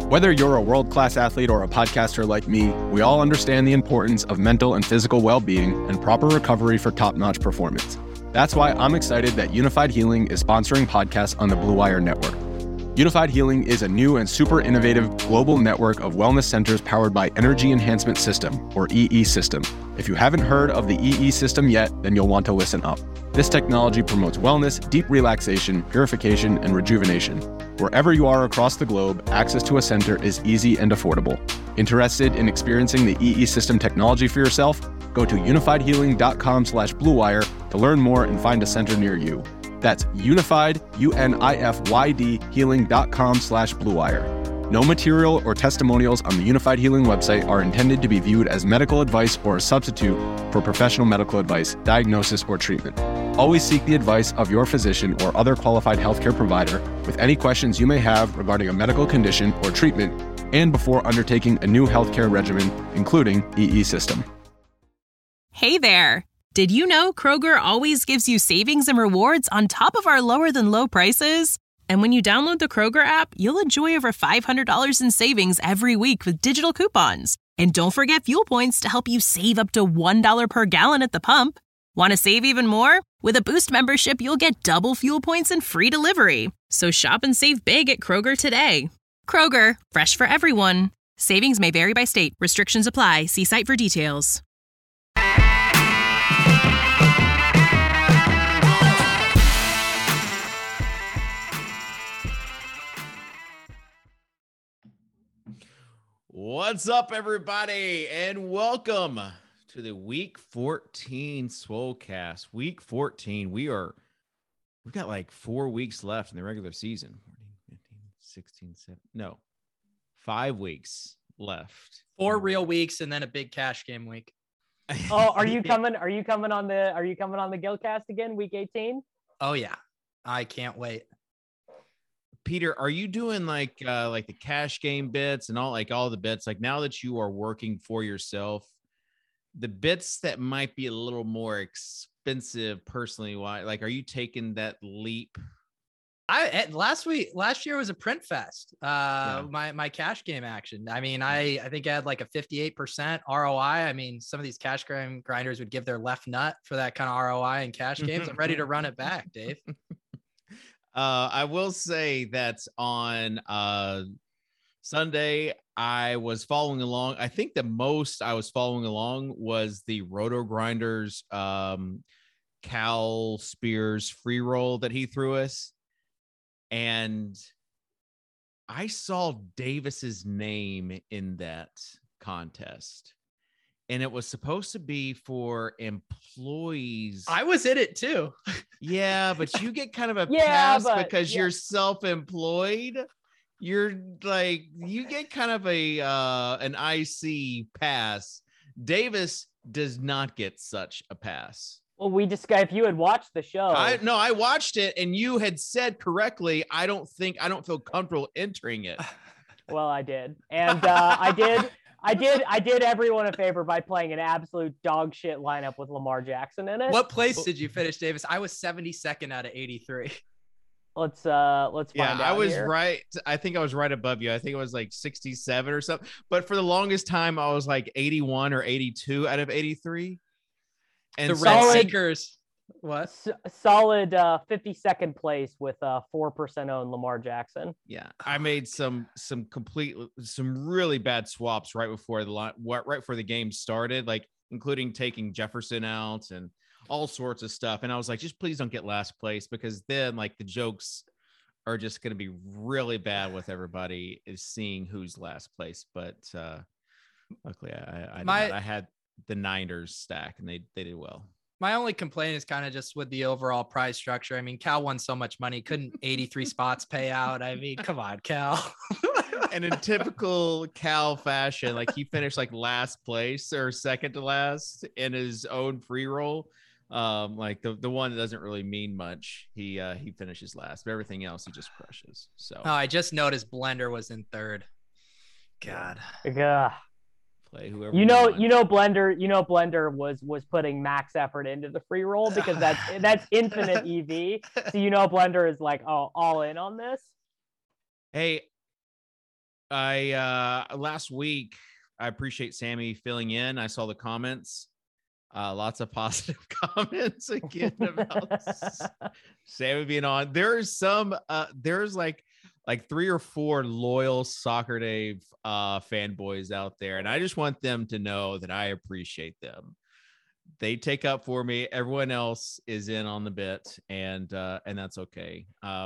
Whether you're a world-class athlete or a podcaster like me, we all understand the importance of mental and physical well-being and proper recovery for top-notch performance. That's why I'm excited that Unified Healing is sponsoring podcasts on the Blue Wire Network. Unified Healing is a new and super innovative global network of wellness centers powered by Energy Enhancement System, or EE System. If you haven't heard of the EE System yet, then you'll want to listen up. This technology promotes wellness, deep relaxation, purification, and rejuvenation. Wherever you are across the globe, access to a center is easy and affordable. Interested in experiencing the EE System technology for yourself? Go to unifiedhealing.com/bluewire to learn more and find a center near you. That's unified, UNIFYD, healing.com/bluewire. No material or testimonials on the Unified Healing website are intended to be viewed as medical advice or a substitute for professional medical advice, diagnosis, or treatment. Always seek the advice of your physician or other qualified healthcare provider with any questions you may have regarding a medical condition or treatment and before undertaking a new healthcare regimen, including EE System. Hey there! Did you know Kroger always gives you savings and rewards on top of our lower-than-low prices? And when you download the Kroger app, you'll enjoy over $500 in savings every week with digital coupons. And don't forget fuel points to help you save up to $1 per gallon at the pump. Want to save even more? With a Boost membership, you'll get double fuel points and free delivery. So shop and save big at Kroger today. Kroger, fresh for everyone. Savings may vary by state. Restrictions apply. See site for details. What's up, everybody, and welcome to the Week 14 Swolecast. Week 14. We've got like 4 weeks left in the regular season. 14, 15, 16, 5 weeks left. 4 real weeks and then a big cash game week. Oh, are you coming on the Gilcast again, week 18? Oh yeah. I can't wait. Peter, are you doing like the cash game bits and all the bits? Like, now that you are working for yourself, the bits that might be a little more expensive personally, why? Like, are you taking that leap? Last year was a print fest. My cash game action. I mean, I think I had like a 58% ROI. I mean, some of these cash game grinders would give their left nut for that kind of ROI in cash games. I'm ready to run it back, Dave. I will say that on Sunday, I was following along. I think the most I was following along was the Roto Grinders Cal Spears free roll that he threw us. And I saw Davis's name in that contest. And it was supposed to be for employees. I was in it too. Yeah, but you get kind of a pass because you're self-employed. You're like, you get kind of an IC pass. Davis does not get such a pass. Well, if you had watched the show. I watched it, and you had said correctly, I don't feel comfortable entering it. Well, I did. And I did everyone a favor by playing an absolute dog shit lineup with Lamar Jackson in it. What place did you finish, Davis? I was 72nd out of 83. Let's find out. I was here. right. I think I was right above you. I think it was like 67 or something. But for the longest time, I was like 81 or 82 out of 83. And the Red Seekers. What? Solid 52nd place with 4% owned Lamar Jackson. Yeah, I made some really bad swaps right before the game started, like including taking Jefferson out and all sorts of stuff. And I was like, just please don't get last place, because then like the jokes are just going to be really bad with everybody is seeing who's last place. But luckily, I had the Niners stack and they did well. My only complaint is kind of just with the overall prize structure. I mean, Cal won so much money, couldn't 83 spots pay out. I mean, come on, Cal. And in typical Cal fashion, like he finished like last place or second to last in his own free roll. Like the one that doesn't really mean much. He finishes last, but everything else he just crushes. So I just noticed Blender was in third. God. Yeah. Play whoever Blender was putting max effort into the free roll because that's infinite EV. So Blender is like, oh, all in on this. Hey, Last week, I appreciate Sammy filling in. I saw the comments. Lots of positive comments again about Sammy being on. There's some there's like 3 or 4 loyal Soccer Dave fanboys out there, and I just want them to know that I appreciate them. They take up for me. Everyone else is in on the bit, and that's okay.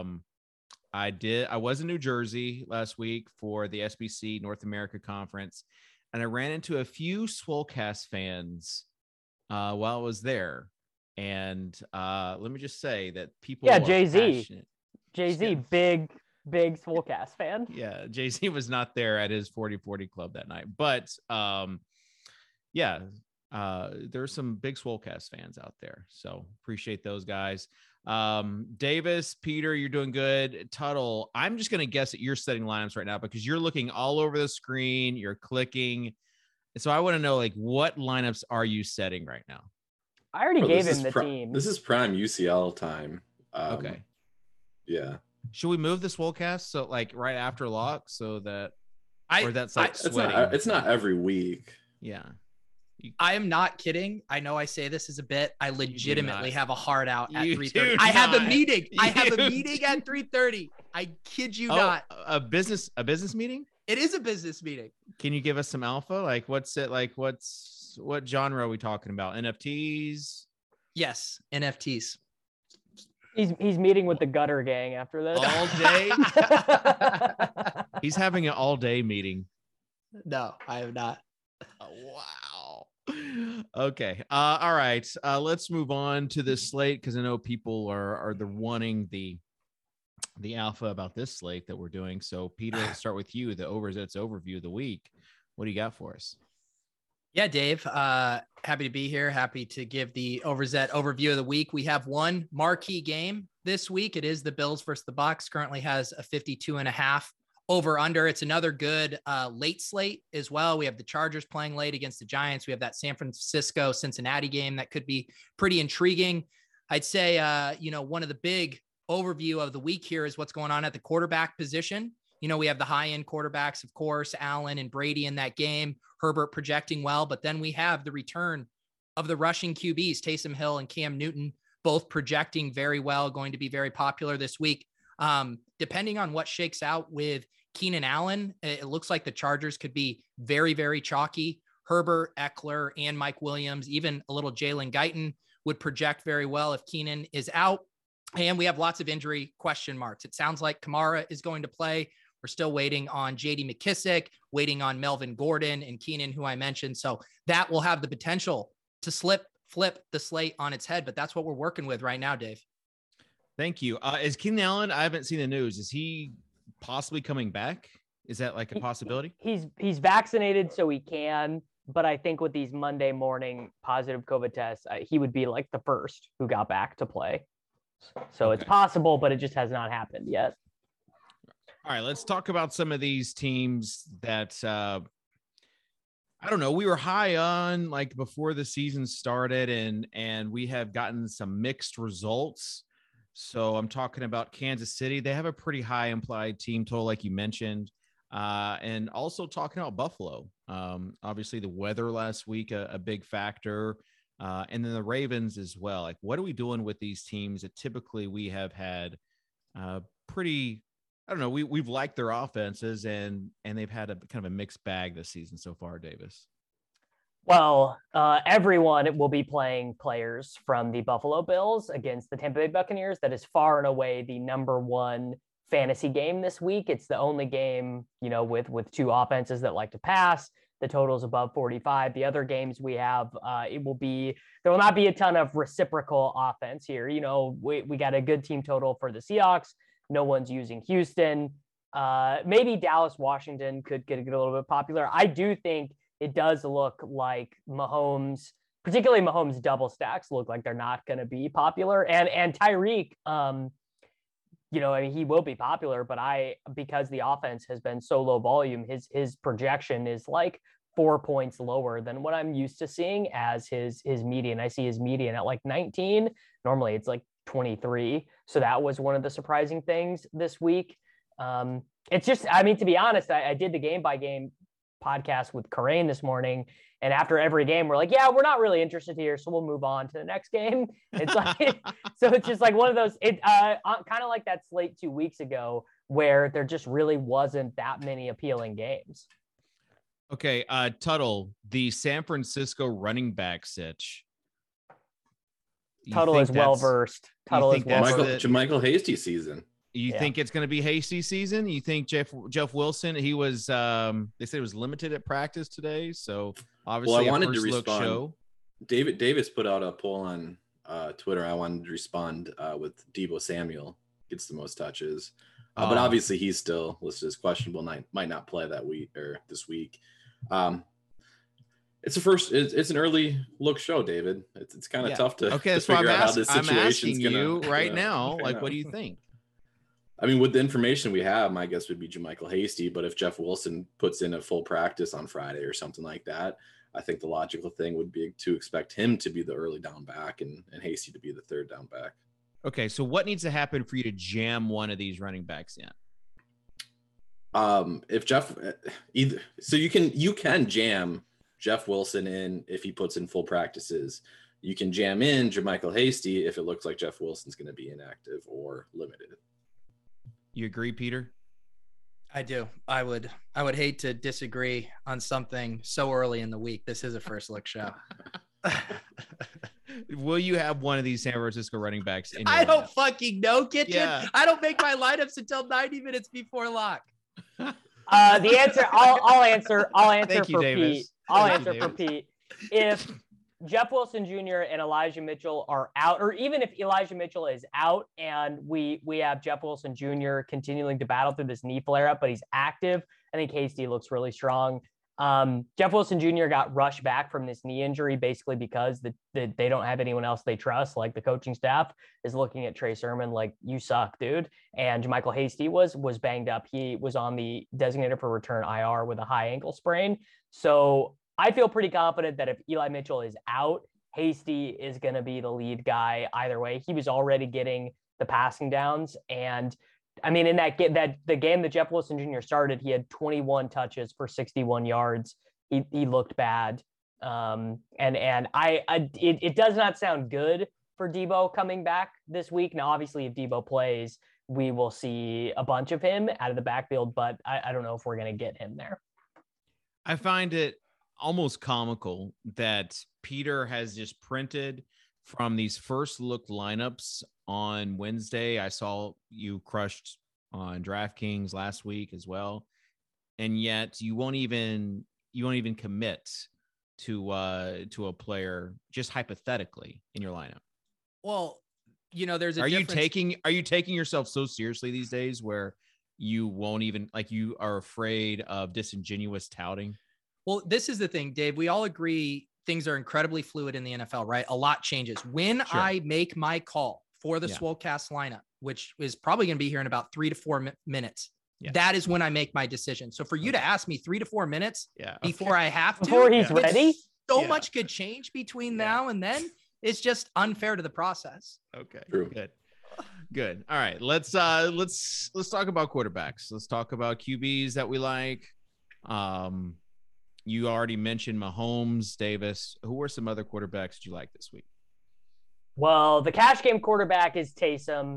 I was in New Jersey last week for the SBC North America Conference, and I ran into a few Swolecast fans while I was there. And let me just say that people Jay-Z, big Swolecast fan. Yeah, Jay-Z was not there at his 40-40 club that night. But there's some big Swolecast fans out there. So appreciate those guys. Davis, Peter, you're doing good. Tuttle, I'm just going to guess that you're setting lineups right now because you're looking all over the screen. You're clicking. So I want to know, like, what lineups are you setting right now? I already gave him the team. This is prime UCL time. Okay. Yeah. Should we move the Swolecast so like right after lock so that it's not every week. Yeah. I am not kidding. I know I say this as a bit. I legitimately have a hard out at 3:30. I have a meeting. I have a meeting at 3:30. I kid you not. A business meeting? It is a business meeting. Can you give us some alpha? Like what genre are we talking about? NFTs? Yes, NFTs. He's meeting with the Gutter Gang after this. All day? He's having an all-day meeting. No, I have not. Oh, wow. Okay. All right. Let's move on to this slate because I know people are wanting the alpha about this slate that we're doing. So, Peter, let's start with you. The Overzets overview of the week. What do you got for us? Yeah, Dave. Happy to be here. Happy to give the Overzet overview of the week. We have one marquee game this week. It is the Bills versus the Bucks. Currently has a 52.5 over under. It's another good late slate as well. We have the Chargers playing late against the Giants. We have that San Francisco Cincinnati game that could be pretty intriguing. I'd say, one of the big overview of the week here is what's going on at the quarterback position. We have the high end quarterbacks, of course, Allen and Brady in that game, Herbert projecting well, but then we have the return of the rushing QBs, Taysom Hill and Cam Newton, both projecting very well, going to be very popular this week. Depending on what shakes out with Keenan Allen, it looks like the Chargers could be very, very chalky. Herbert, Eckler, and Mike Williams, even a little Jalen Guyton would project very well if Keenan is out. And we have lots of injury question marks. It sounds like Kamara is going to play. We're still waiting on J.D. McKissick, waiting on Melvin Gordon and Keenan, who I mentioned. So that will have the potential to flip the slate on its head. But that's what we're working with right now, Dave. Thank you. Is Keenan Allen? I haven't seen the news. Is he possibly coming back? Is that like a possibility? He's vaccinated, so he can. But I think with these Monday morning positive COVID tests, he would be like the first who got back to play. So It's possible, but it just has not happened yet. All right, let's talk about some of these teams that I don't know. We were high on like before the season started, and we have gotten some mixed results. So I'm talking about Kansas City. They have a pretty high implied team total, like you mentioned, and also talking about Buffalo. Obviously, the weather last week a big factor, and then the Ravens as well. Like, what are we doing with these teams that typically we have had pretty? I don't know. We've liked their offenses, and they've had a kind of a mixed bag this season so far, Davis. Well, everyone will be playing players from the Buffalo Bills against the Tampa Bay Buccaneers. That is far and away the number one fantasy game this week. It's the only game, with two offenses that like to pass. The total is above 45. The other games we have, there will not be a ton of reciprocal offense here. We got a good team total for the Seahawks. No one's using Houston. Maybe Dallas, Washington could get a little bit popular. I do think it does look like Mahomes, particularly Mahomes double stacks, look like they're not going to be popular. And Tyreek, he will be popular, but because the offense has been so low volume, his projection is like 4 points lower than what I'm used to seeing as his median. I see his median at like 19. Normally it's like 23. So that was one of the surprising things this week. It's just, I mean, to be honest, I did the game by game podcast with Karain this morning. And after every game, we're like, yeah, we're not really interested here. So we'll move on to the next game. It's like, so it's just like one of those, kind of like that slate 2 weeks ago where there just really wasn't that many appealing games. Okay. Tuttle, the San Francisco running back sitch. Tuttle is well-versed. Tuttle is well-versed. Michael Hasty season. You think it's going to be Hasty season? You think Jeff Wilson, he was, they said he was limited at practice today. So obviously, I wanted to respond. Show. David Davis put out a poll on Twitter. I wanted to respond with Deebo Samuel gets the most touches. But obviously he's still listed as questionable. Might not play that week or this week. It's an early look show, David. It's kind of tough to that's figure why out how this I'm situation's asking gonna, you right now. Like, what do you think? I mean, with the information we have, my guess would be JaMychal Hasty. But if Jeff Wilson puts in a full practice on Friday or something like that, I think the logical thing would be to expect him to be the early down back and Hasty to be the third down back. Okay, so what needs to happen for you to jam one of these running backs in? If Jeff either, so you can jam Jeff Wilson in if he puts in full practices. You can jam in JaMychal Hasty if it looks like Jeff Wilson's going to be inactive or limited. You agree, Peter? I do. I would hate to disagree on something so early in the week. This is a first look show. Will you have one of these San Francisco running backs in your I don't lineup? Fucking know, Kitchen. Yeah. I don't make my lineups until 90 minutes before lock. The answer, I'll answer Thank you, for Davis. Pete. I'll answer for Pete. If Jeff Wilson Jr. and Elijah Mitchell are out, or even if Elijah Mitchell is out and we have Jeff Wilson Jr. continuing to battle through this knee flare-up, but he's active, I think Hasty looks really strong. Jeff Wilson Jr. got rushed back from this knee injury basically because they don't have anyone else they trust. Like the coaching staff is looking at Trey Sermon like, you suck, dude. And JaMychal Hasty was banged up. He was on the designated for return IR with a high ankle sprain. So I feel pretty confident that if Eli Mitchell is out, Hasty is going to be the lead guy either way. He was already getting the passing downs. And I mean, in that the game that Jeff Wilson Jr. started, he had 21 touches for 61 yards. He looked bad. It does not sound good for Deebo coming back this week. Now, obviously, if Deebo plays, we will see a bunch of him out of the backfield, but I don't know if we're going to get him there. I find it almost comical that Peter has just printed from these first look lineups on Wednesday. I saw you crushed on DraftKings last week as well. And yet you won't even commit to a player just hypothetically in your lineup. Well, there's Are you taking yourself so seriously these days where you won't even, like, you are afraid of disingenuous touting? Well, this is the thing, Dave. We all agree things are incredibly fluid in the NFL, right? A lot changes. When I make my call for the Swolecast lineup, which is probably going to be here in about 3 to 4 minutes, that is when I make my decision. So for you to ask me 3 to 4 minutes before I have to, before he's ready, so much could change between now and then. It's just unfair to the process. Okay, good. All right, let's talk about quarterbacks. Let's talk about QBs that we like. You already mentioned Mahomes, Davis. Who are some other quarterbacks you like this week? Well, the cash game quarterback is Taysom.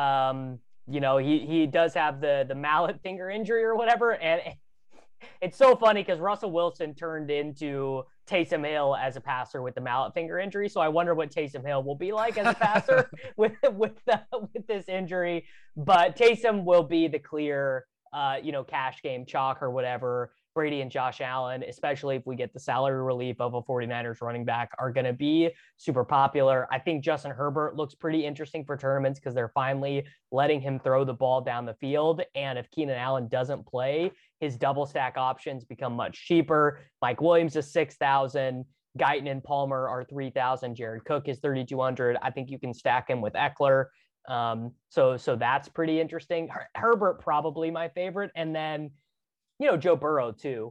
He does have the mallet finger injury or whatever. And it's so funny because Russell Wilson turned into Taysom Hill as a passer with the mallet finger injury. So I wonder what Taysom Hill will be like as a passer with this injury. But Taysom will be the clear, cash game chalk or whatever. Brady and Josh Allen, especially if we get the salary relief of a 49ers running back, are going to be super popular. I think Justin Herbert looks pretty interesting for tournaments because they're finally letting him throw the ball down the field. And if Keenan Allen doesn't play, his double stack options become much cheaper. Mike Williams is 6,000. Guyton and Palmer are 3,000. Jared Cook is 3,200. I think you can stack him with Eckler. So that's pretty interesting. Herbert, probably my favorite. And then, Joe Burrow too.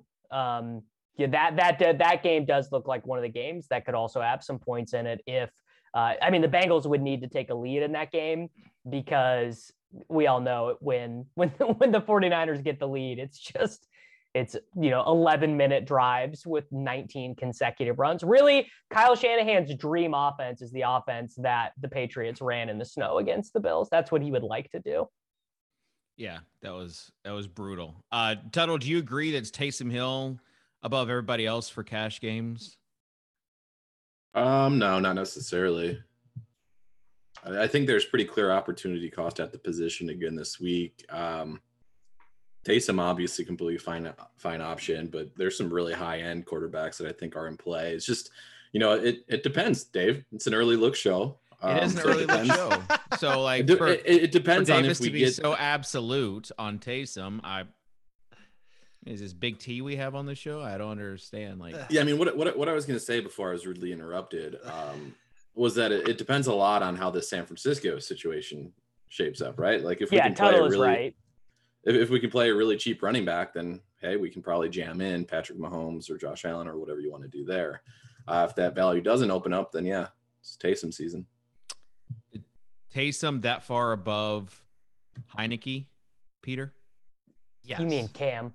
That game does look like one of the games that could also have some points in it. If the Bengals would need to take a lead in that game because we all know when the 49ers get the lead, it's 11-minute drives with 19 consecutive runs. Really, Kyle Shanahan's dream offense is the offense that the Patriots ran in the snow against the Bills. That's what he would like to do. Yeah, that was brutal. Tuttle, do you agree that it's Taysom Hill above everybody else for cash games? No, not necessarily. I think there's pretty clear opportunity cost at the position again this week. Taysom obviously completely fine option, but there's some really high end quarterbacks that I think are in play. It's just, it depends, Dave. It's an early look show. It is an early look show. So like it depends on if we get so absolute on Taysom. Is this Big T we have on the show? I don't understand. Yeah, I mean, what I was going to say before I was rudely interrupted was that it depends a lot on how the San Francisco situation shapes up, right? Like if we can play right. If we can play a really cheap running back, then hey, we can probably jam in Patrick Mahomes or Josh Allen or whatever you want to do there. If that value doesn't open up, then yeah, it's Taysom season. Taysom that far above Heineke, Peter? Yes. You mean Cam?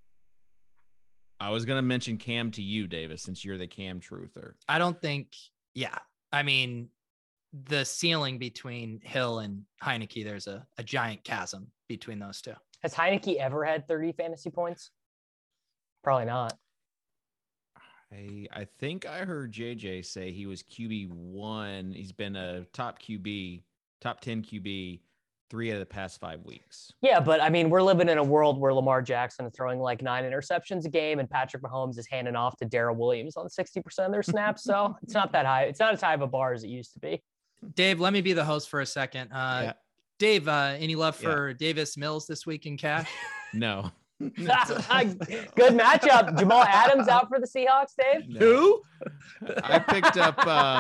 I was going to mention Cam to you, Davis, since you're the Cam truther. I don't think, I mean, the ceiling between Hill and Heineke, there's a giant chasm between those two. Has Heineke ever had 30 fantasy points? Probably not. I think I heard JJ say he was QB1. He's been a top 10 QB 3 of the past 5 weeks. Yeah, but I mean, we're living in a world where Lamar Jackson is throwing like 9 interceptions a game and Patrick Mahomes is handing off to Darrell Williams on 60% of their snaps. So it's not that high. It's not as high of a bar as it used to be. Dave, let me be the host for a second. Dave, any love for Davis Mills this week in cash? No. Good matchup. Jamal Adams out for the Seahawks, Dave. No. Who? I picked up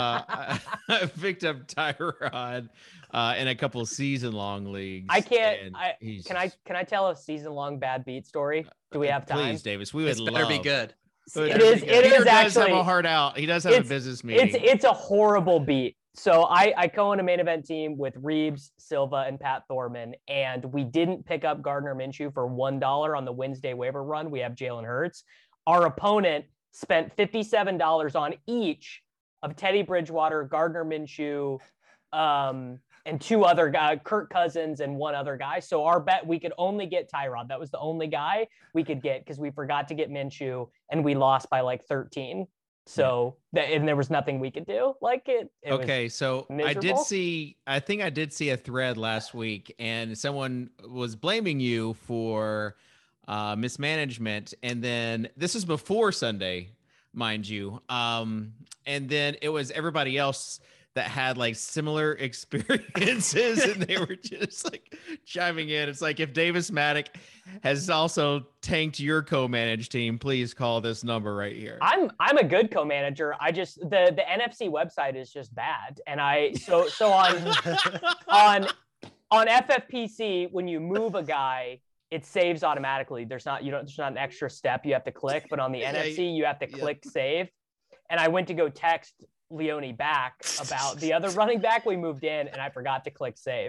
Tyrod in a couple of season-long leagues. Can I tell a season-long bad beat story? Do we have time? Please, Davis. We would better be good. It is Peter actually does have a heart out. He does have a business meeting. It's a horrible beat. So I co-own a main event team with Reeves, Silva, and Pat Thorman, and we didn't pick up Gardner Minshew for $1 on the Wednesday waiver run. We have Jalen Hurts. Our opponent spent $57 on each of Teddy Bridgewater, Gardner Minshew, and 2 other guys, Kirk Cousins and 1 other guy. So our bet, we could only get Tyrod. That was the only guy we could get because we forgot to get Minshew, and we lost by like 13. So and there was nothing we could do. Okay, so miserable. I think I did see a thread last week, and someone was blaming you for mismanagement, and then this is before Sunday, mind you, and then it was everybody else that had like similar experiences and they were just like chiming in. It's like, if Davis Maddock has also tanked your co-managed team, please call this number right here. I'm a good co-manager. I just, the NFC website is just bad. And so on FFPC, when you move a guy, it saves automatically. There's not an extra step you have to click, but on the NFC, you have to click save. And I went to go text Leone back about the other running back we moved in, and I forgot to click save.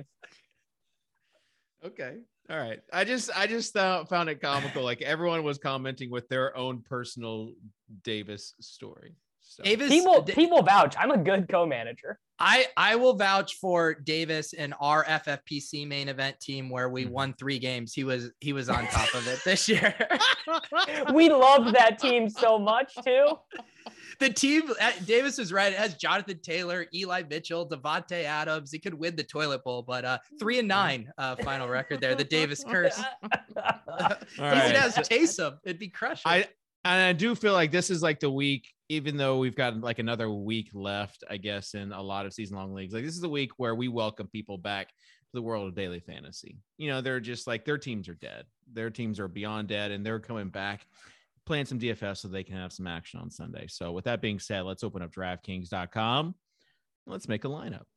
Okay. All right. I just found it comical. Like everyone was commenting with their own personal Davis story. So. People vouch. I'm a good co-manager. I will vouch for Davis and our FFPC main event team where we won 3 games. He was on top of it this year. We loved that team so much too. The team, Davis was right. It has Jonathan Taylor, Eli Mitchell, Devontae Adams. He could win the toilet bowl, but 3-9 final record there. The Davis curse. It has Taysom. It'd be crushing. I do feel like this is like the week, even though we've got like another week left, I guess, in a lot of season-long leagues. Like this is the week where we welcome people back to the world of daily fantasy. They're just like, their teams are dead. Their teams are beyond dead, and they're coming back, playing some DFS so they can have some action on Sunday. So with that being said, let's open up DraftKings.com. Let's make a lineup.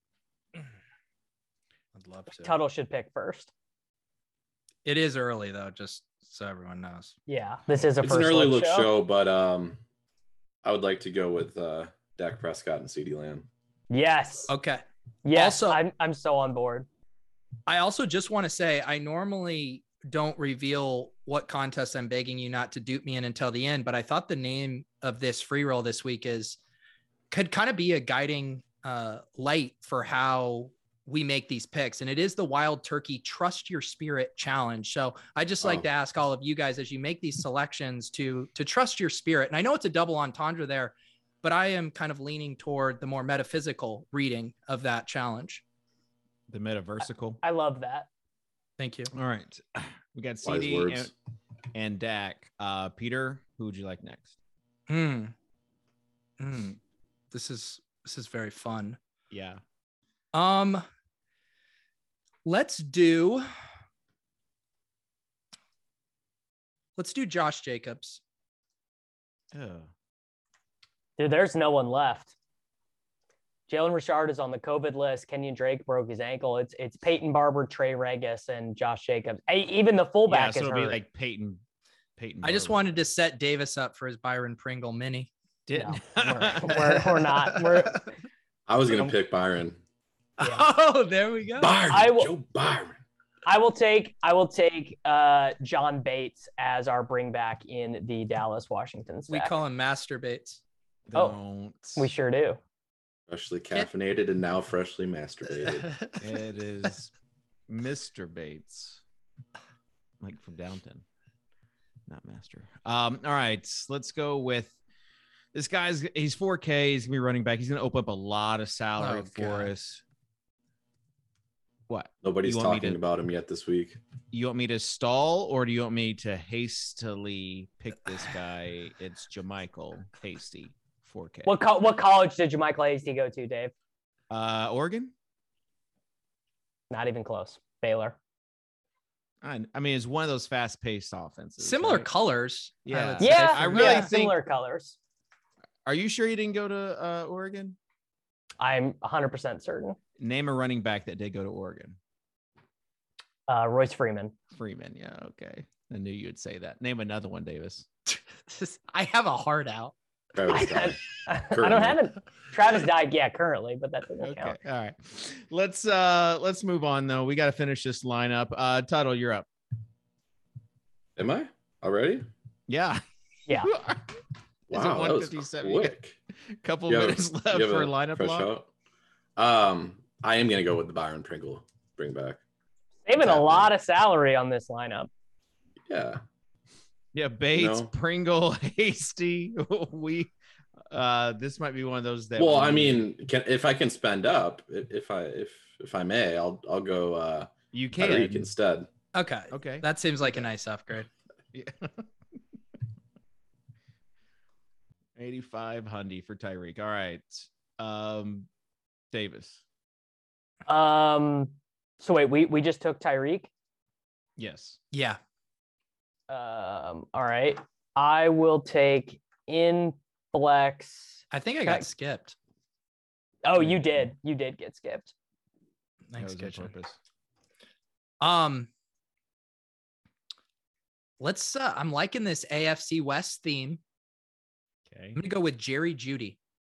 I'd love to. Tuttle should pick first. It is early though, just so everyone knows. Yeah, this is it's an early look show, but I would like to go with Dak Prescott and CeeDee Lamb. Yes. Okay. Yes. Also, I'm so on board. I also just want to say, I normally don't reveal what contest I'm begging you not to dupe me in until the end, but I thought the name of this free roll this week could kind of be a guiding light for how we make these picks. And it is the Wild Turkey Trust Your Spirit Challenge. So I just like to ask all of you guys, as you make these selections, to trust your spirit. And I know it's a double entendre there, but I am kind of leaning toward the more metaphysical reading of that challenge. The metaversical. I love that. Thank you. All right. We got CD and Dak. Peter, who would you like next? This is very fun. Yeah. Let's do Josh Jacobs. Oh. Dude, there's no one left. Jalen Richard is on the COVID list. Kenyon Drake broke his ankle. It's Peyton Barber, Trey Regis, and Josh Jacobs. Even the fullback so is it'll hurt. be like Peyton. I just wanted to set Davis up for his Byron Pringle mini. Didn't. No, we're not. I was gonna pick Byron. Yeah. Oh, there we go. Joe Byron. I will take John Bates as our bring back in the Dallas-Washington stack. We call him Master Bates. Don't. We sure do. Freshly caffeinated and now freshly masturbated. It is Mr. Bates, like from Downton, not Master. All right, let's go with this guy's. He's 4K. He's gonna be running back. He's gonna open up a lot of salary for us. What? Nobody's talking about him yet this week. You want me to stall, or do you want me to hastily pick this guy? It's JaMychal Hasty, 4K. What college did JaMychal Hasty go to, Dave? Oregon. Not even close. Baylor. I mean, it's one of those fast-paced offenses. Similar right? colors. Yeah. I really think similar colors. Are you sure you didn't go to Oregon? I'm 100% certain. Name a running back that did go to Oregon. Royce Freeman. Freeman. Yeah. Okay. I knew you would say that. Name another one, Davis. I have a heart out. I don't have it. Travis died. Yeah, currently, but that doesn't count. All right. Let's move on though. We got to finish this lineup. Tuttle, you're up. Am I already? Yeah. Yeah. Wow, that was quick. Couple minutes left for lineup lock. I am gonna go with the Byron Pringle bring back. Saving a lot of salary on this lineup. Yeah. Yeah, Bates, Pringle, Hasty. This might be one of those that. Well, I mean, if I can spend up, if I may, I'll go. You can Tyreek instead. Okay. That seems like a nice upgrade. Yeah. 85 Hundy for Tyreek. All right. Davis. So wait, we just took Tyreek? Yes. Yeah. All right. I will take in flex. I think I got skipped. Oh, you did. You did get skipped. Thanks, Kitchen. Let's I'm liking this AFC West theme. Okay. I'm gonna go with Jerry Jeudy.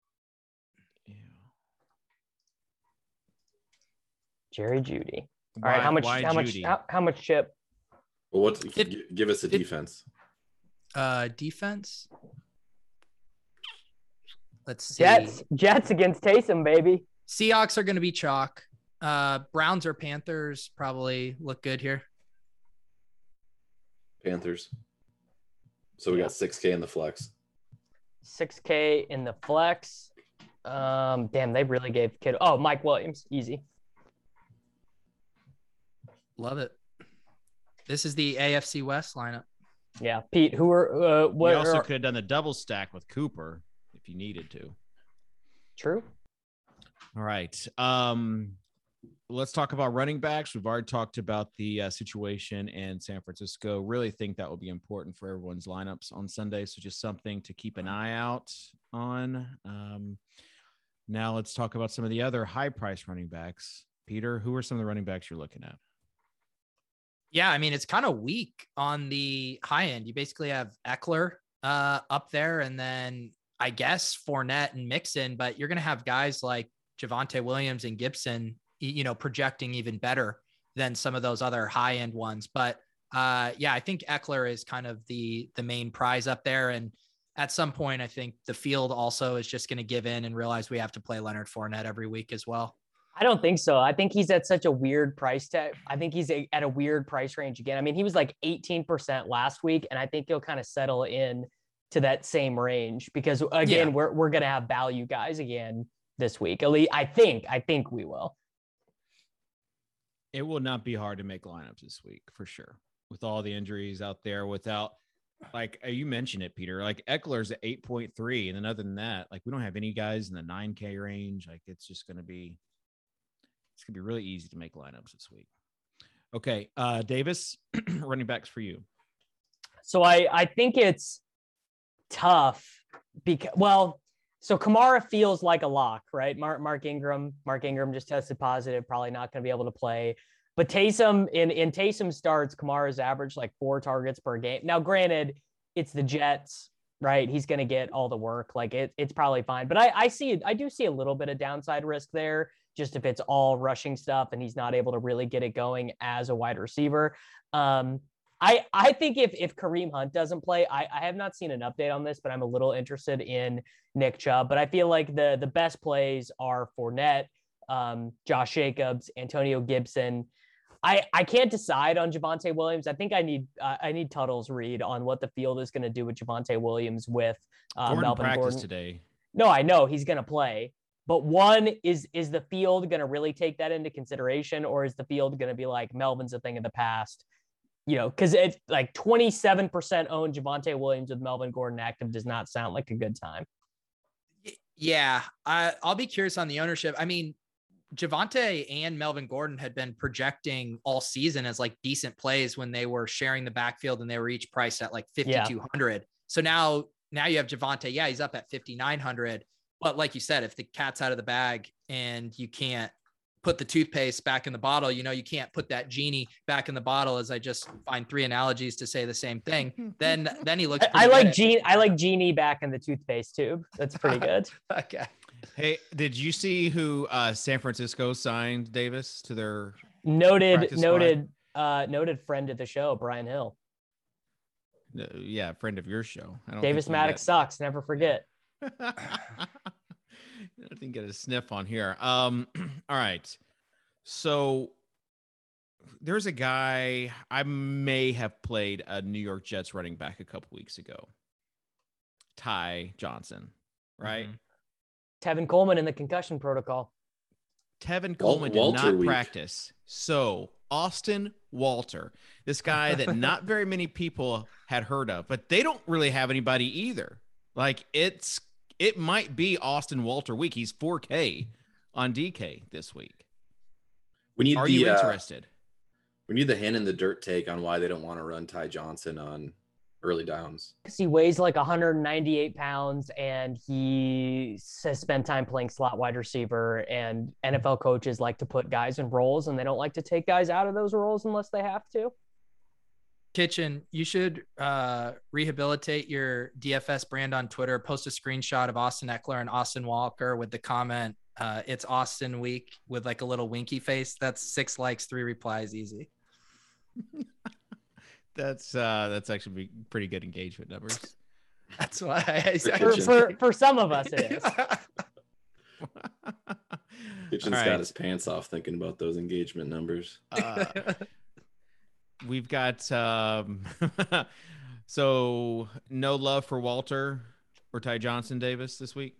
Jerry Jeudy. All right, how much chip? Well, give us a defense. Defense. Let's see. Jets against Taysom, baby. Seahawks are going to be chalk. Browns or Panthers probably look good here. Panthers. So we got 6K in the flex. 6K in the flex. Damn, they really gave kid. Oh, Mike Williams, easy. Love it. This is the AFC West lineup. Yeah, Pete. Who are? You also could have done the double stack with Cooper if you needed to. True. All right. Let's talk about running backs. We've already talked about the situation in San Francisco. Really think that will be important for everyone's lineups on Sunday. So just something to keep an eye out on. Now let's talk about some of the other high-priced running backs. Peter, who are some of the running backs you're looking at? Yeah, I mean, it's kind of weak on the high end. You basically have Eckler up there, and then I guess Fournette and Mixon, but you're going to have guys like Javonte Williams and Gibson, projecting even better than some of those other high end ones. But I think Eckler is kind of the main prize up there. And at some point, I think the field also is just going to give in and realize we have to play Leonard Fournette every week as well. I don't think so. I think he's at such a weird price tag. I think he's at a weird price range again. I mean, he was like 18% last week, and I think he'll kind of settle in to that same range because again, we're going to have value guys again this week. At least I think we will. It will not be hard to make lineups this week for sure. With all the injuries out there, without, like you mentioned it, Peter, like Eckler's at 8.3. And then other than that, like we don't have any guys in the 9K range. Like it's going to be really easy to make lineups this week. Okay. Davis, running backs for you. So I think it's tough because, so Kamara feels like a lock, right? Mark Ingram just tested positive, probably not going to be able to play. But Taysom, in Taysom starts, Kamara's averaged like 4 targets per game. Now, granted, it's the Jets, right? He's going to get all the work. Like it's probably fine. But I do see a little bit of downside risk there, just if it's all rushing stuff and he's not able to really get it going as a wide receiver. I think if Kareem Hunt doesn't play, I have not seen an update on this, but I'm a little interested in Nick Chubb. But I feel like the best plays are Fournette, Josh Jacobs, Antonio Gibson. I can't decide on Javonte Williams. I think I need Tuttle's read on what the field is going to do with Javonte Williams with Melvin Gordon today. No, I know he's going to play. But one, is the field going to really take that into consideration, or is the field going to be like Melvin's a thing of the past? You know, because it's like 27% owned Javonte Williams with Melvin Gordon active does not sound like a good time. Yeah, I'll be curious on the ownership. I mean, Javonte and Melvin Gordon had been projecting all season as like decent plays when they were sharing the backfield and they were each priced at like 5,200. Yeah. So now you have Javonte. Yeah, he's up at 5,900. But like you said, if the cat's out of the bag and you can't put the toothpaste back in the bottle, you can't put that genie back in the bottle, as I just find 3 analogies to say the same thing. Then he looks. I like genie back in the toothpaste tube. That's pretty good. Okay. Hey, did you see who San Francisco signed, Davis, to their noted friend of the show, Brian Hill? Yeah, friend of your show. Davis Maddox sucks. Never forget. I didn't get a sniff on here. All right. So there's a guy I may have played a New York Jets running back a couple weeks ago. Ty Johnson, right? Mm-hmm. Tevin Coleman in the concussion protocol. Tevin Coleman did not practice. So Austin Walter, this guy that not very many people had heard of, but they don't really have anybody either. Like it might be Austin Walter week. He's 4K on DK this week. Are you interested? We need the hand in the dirt take on why they don't want to run Ty Johnson on early downs. Because he weighs like 198 pounds and he has spent time playing slot wide receiver, and NFL coaches like to put guys in roles and they don't like to take guys out of those roles unless they have to. Kitchen, you should rehabilitate your DFS brand on Twitter. Post a screenshot of Austin Eckler and Austin Walker with the comment, it's Austin week, with like a little winky face. That's 6 likes, 3 replies, easy. That's actually pretty good engagement numbers. That's why for some of us it is. Kitchen's got his pants off thinking about those engagement numbers. We've got so no love for Walter or Ty Johnson, Davis, this week?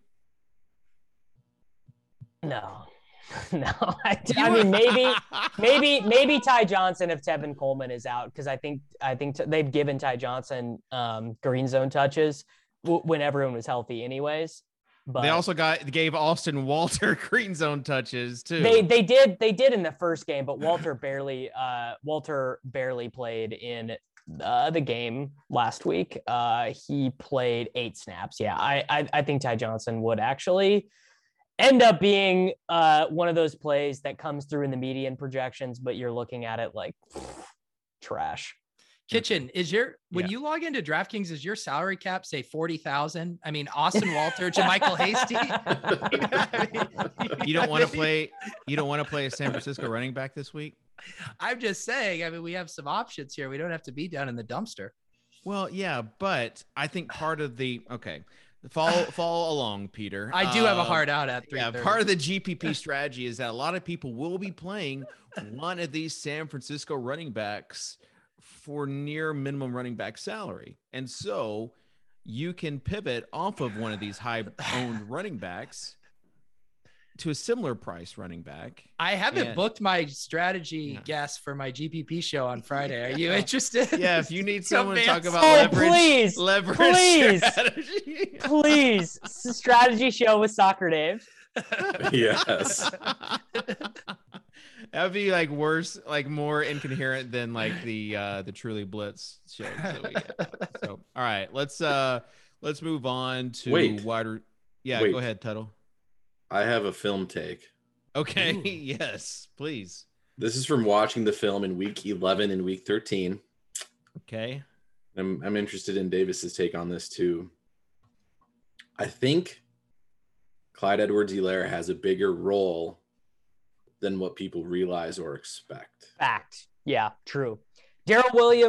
No. I mean, maybe Ty Johnson if Tevin Coleman is out, because I think they've given Ty Johnson green zone touches when everyone was healthy anyways. But they also gave Austin Walter green zone touches too. They did in the first game, but Walter barely played in the game last week. He played 8 snaps. Yeah, I think Ty Johnson would actually end up being one of those plays that comes through in the median projections, but you're looking at it like trash. Kitchen, when you log into DraftKings, is your salary cap say 40,000? I mean, Austin Walter, JaMychal Hasty. You don't want to play a San Francisco running back this week? I'm just saying, I mean, we have some options here. We don't have to be down in the dumpster. Well, yeah, but I think part of follow along, Peter. I do have a hard out at 3:30. Yeah, part of the GPP strategy is that a lot of people will be playing one of these San Francisco running backs for near minimum running back salary. And so you can pivot off of one of these high-owned running backs to a similar price running back. I haven't booked my strategy guest for my GPP show on Friday. Are you interested? Yeah, if you need someone to talk about leverage strategy. Please, strategy show with Soccer Dave. Yes. That would be like worse, like more incoherent than like the Truly Blitz show. So, all right, let's move on to wider. Yeah, go ahead, Tuttle. I have a film take. Okay. Ooh. Yes, please. This is from watching the film in week 11 and week 13. Okay. I'm interested in Davis's take on this too. I think Clyde Edwards-Helaire has a bigger role than what people realize or expect. Fact. Yeah, true. Darrell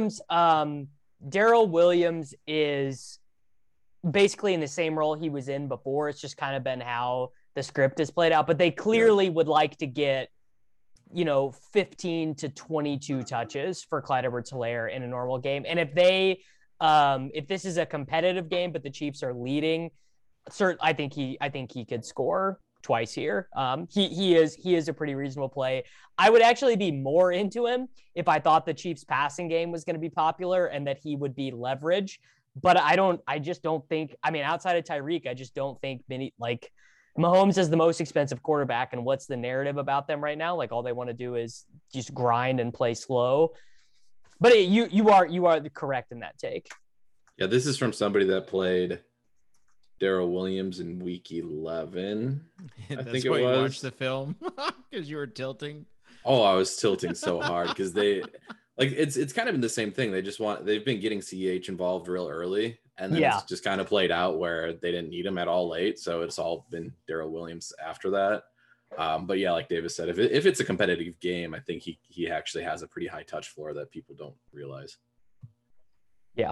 Williams is basically in the same role he was in before. It's just kind of been how the script is played out, but they clearly would like to get, 15 to 22 touches for Clyde Edwards-Helaire in a normal game. And if this is a competitive game, but the Chiefs are leading, I think he could score twice here. He is a pretty reasonable play. I would actually be more into him if I thought the Chiefs passing game was going to be popular and that he would be leverage. But I just don't think, outside of Tyreek, I just don't think Mahomes is the most expensive quarterback, and what's the narrative about them right now? Like, all they want to do is just grind and play slow. But you are correct in that take. Yeah, this is from somebody that played Darrell Williams in week 11. I think it was. You watched the film because you were tilting. Oh, I was tilting so hard because it's kind of been the same thing. They've been getting CEH involved real early. And then it's just kind of played out where they didn't need him at all late. So it's all been Darrell Williams after that. But yeah, like Davis said, if it's a competitive game, I think he actually has a pretty high touch floor that people don't realize. Yeah.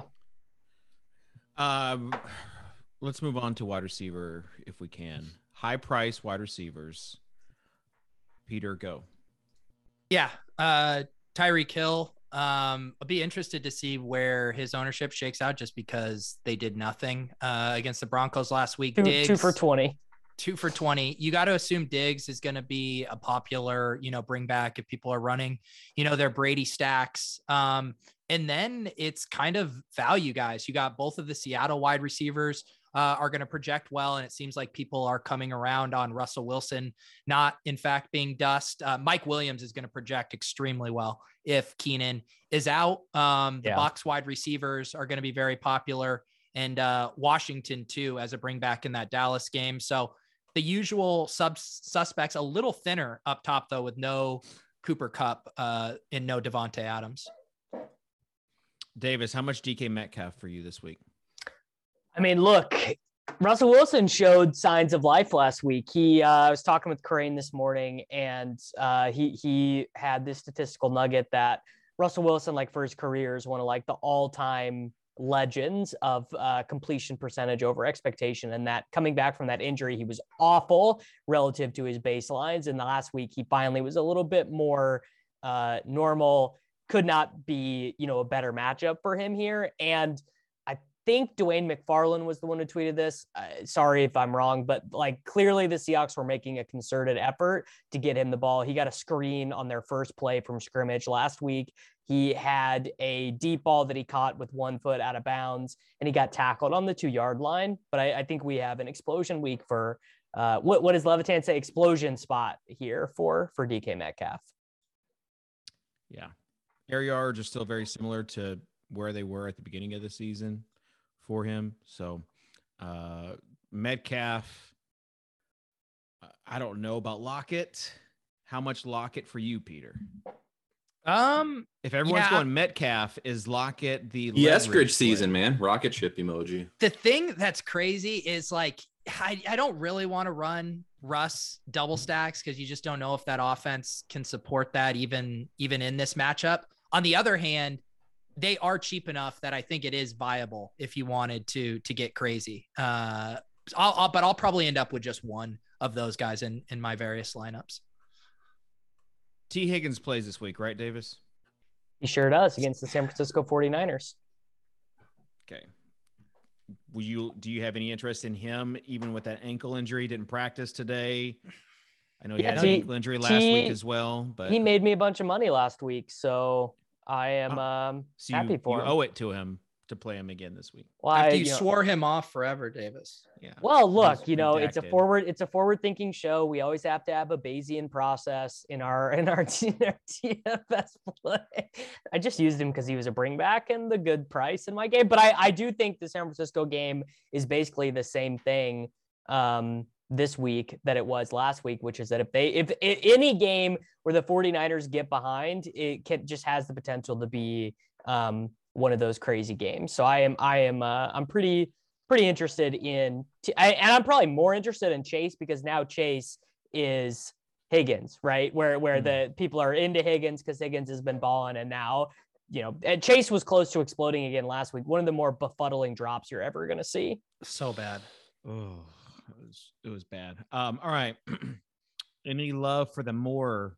Let's move on to wide receiver if we can. High price wide receivers. Peter, go. Yeah. Tyreek Hill. I'll be interested to see where his ownership shakes out just because they did nothing against the Broncos last week. Two for 20. 2 for 20. You got to assume Diggs is going to be a popular, bring back if people are running, their Brady stacks. And then it's kind of value guys. You got both of the Seattle wide receivers are going to project well. And it seems like people are coming around on Russell Wilson, not in fact being dust. Mike Williams is going to project extremely well if Keenan is out. The Bucs wide receivers are going to be very popular, and Washington too, as a bring back in that Dallas game. So the usual suspects, a little thinner up top though, with no Cooper Kupp and no Devontae Adams. Davis, how much DK Metcalf for you this week? Look, Russell Wilson showed signs of life last week. I was talking with Crane this morning, and he had this statistical nugget that Russell Wilson, for his career, is one of the all-time legends of completion percentage over expectation. And that coming back from that injury, he was awful relative to his baselines. And the last week, he finally was a little bit more normal. Could not be, a better matchup for him here. And think Dwayne McFarland was the one who tweeted this. Sorry if I'm wrong, but clearly the Seahawks were making a concerted effort to get him the ball. He got a screen on their first play from scrimmage last week. He had a deep ball that he caught with 1 foot out of bounds, and he got tackled on the 2-yard line. But I think we have an explosion week for what does Levitan say? Explosion spot here for DK Metcalf. Yeah. Air yards are still very similar to where they were at the beginning of the season for him. So Metcalf, I don't know about Lockett. How much Lockett for you, Peter? If everyone's going Metcalf, is Lockett the Eskridge season, man? Rocket ship emoji. The thing that's crazy is I don't really want to run Russ double stacks because you just don't know if that offense can support that even in this matchup. On the other hand, they are cheap enough that I think it is viable if you wanted to get crazy. But I'll probably end up with just one of those guys in my various lineups. T. Higgins plays this week, right, Davis? He sure does against the San Francisco 49ers. Okay. Do you have any interest in him, even with that ankle injury? Didn't practice today. I know he had an ankle injury last week as well, but he made me a bunch of money last week, so I am happy for him. You owe it to him to play him again this week. Well, after you swore him off forever, Davis. Yeah. Well, look, it's a forward-thinking show. We always have to have a Bayesian process in our TFS play. I just used him because he was a bring back and the good price in my game. But I do think the San Francisco game is basically the same thing this week that it was last week, which is that if any game where the 49ers get behind, it just has the potential to be one of those crazy games. So I'm pretty interested in, and I'm probably more interested in Chase because now Chase is Higgins, right? Where the people are into Higgins because Higgins has been balling, and now, and Chase was close to exploding again last week. One of the more befuddling drops you're ever going to see. So bad. Oh, it was bad. All right. Any love for the more